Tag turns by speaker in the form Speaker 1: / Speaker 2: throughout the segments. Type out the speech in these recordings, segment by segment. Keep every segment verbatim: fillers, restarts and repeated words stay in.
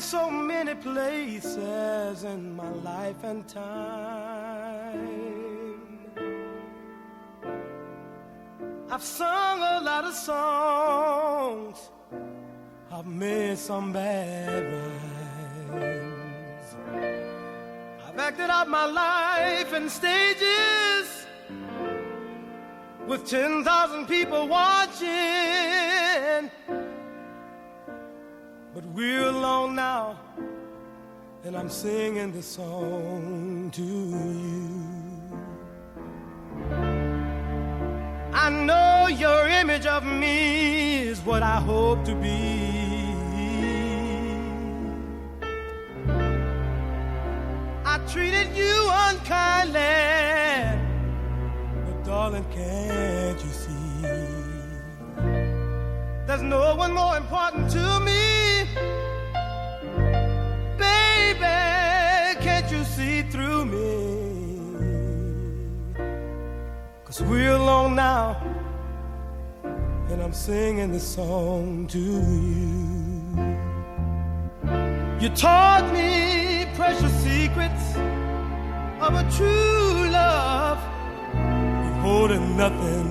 Speaker 1: so many places in my life and time. I've sung a lot of songs, I've made some bad rhymes. I've acted out my life in stages with ten thousand people watching. But we're alone now, and I'm singing this song to you. I know your image of me is what I hope to be. I treated you unkindly, but darling, can't you see? There's no one more important to me. Baby, can't you see through me? 'Cause we're alone now, and I'm singing this song to you. You taught me precious secrets of a true love, holding nothing.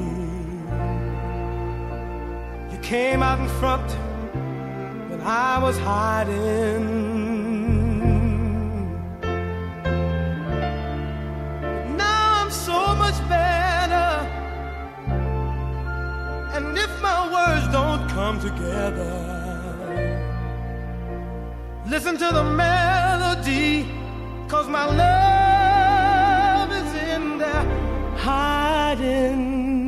Speaker 1: You came out in front when I was hiding. Now I'm so much better, and if my words don't come together, listen to the melody, 'cause my love is in there hiding.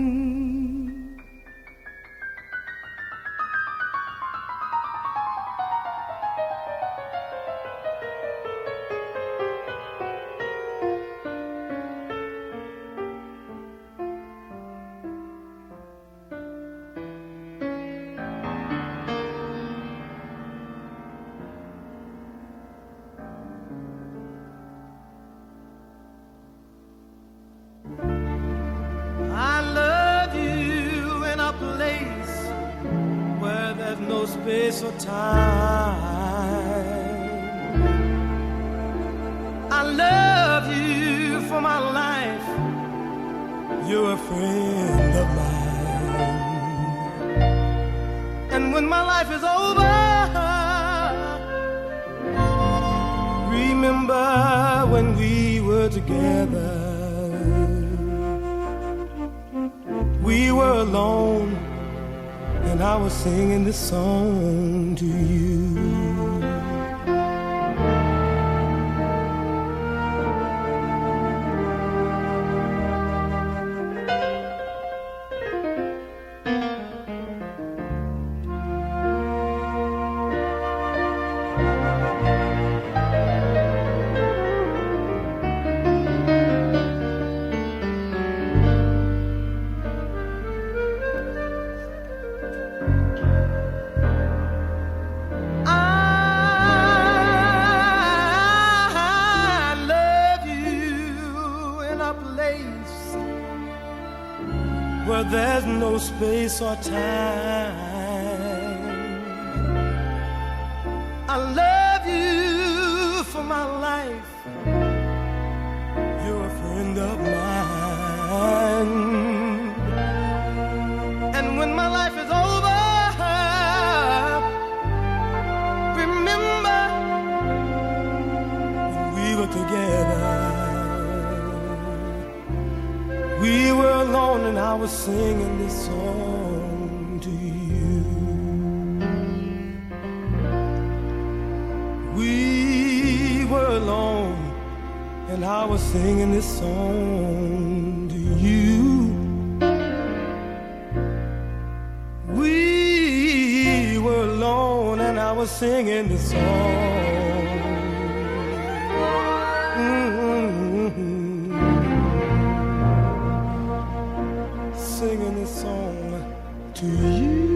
Speaker 1: No space or time. I love you for my life. You're a friend of mine. And when my life is over, remember when we were together. We were alone, and I was singing this song to you. Where there's no space or time. I love you for my life. You're a friend of mine. And when my life is over, remember when we were together. We were alone, and I was singing this song to you. We were alone, and I was singing this song to you. We were alone, and I was singing this song. Mm-hmm. Singing this song to you.